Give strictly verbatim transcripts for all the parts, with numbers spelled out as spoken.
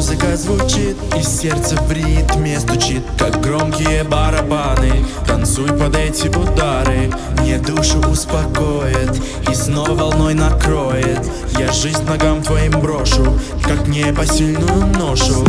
музыка звучит, и сердце в ритме стучит, как громкие барабаны. Танцуй под эти удары, мне душу успокоит и снова волной накроет. Я жизнь ногам твоим брошу, как непосильную ношу.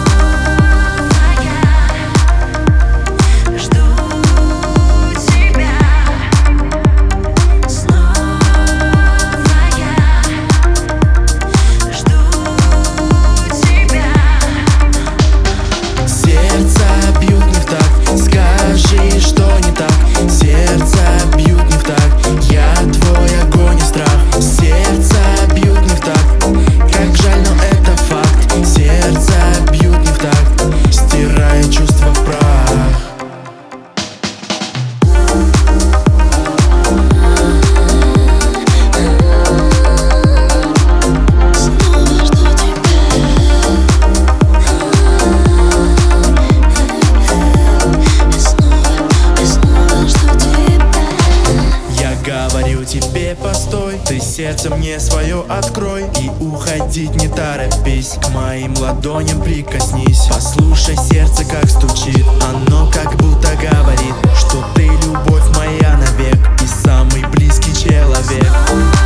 Говорю тебе постой, ты сердце мне свое открой, и уходить не торопись, к моим ладоням прикоснись. Послушай сердце как стучит, оно как будто говорит, что ты любовь моя навек и самый близкий человек.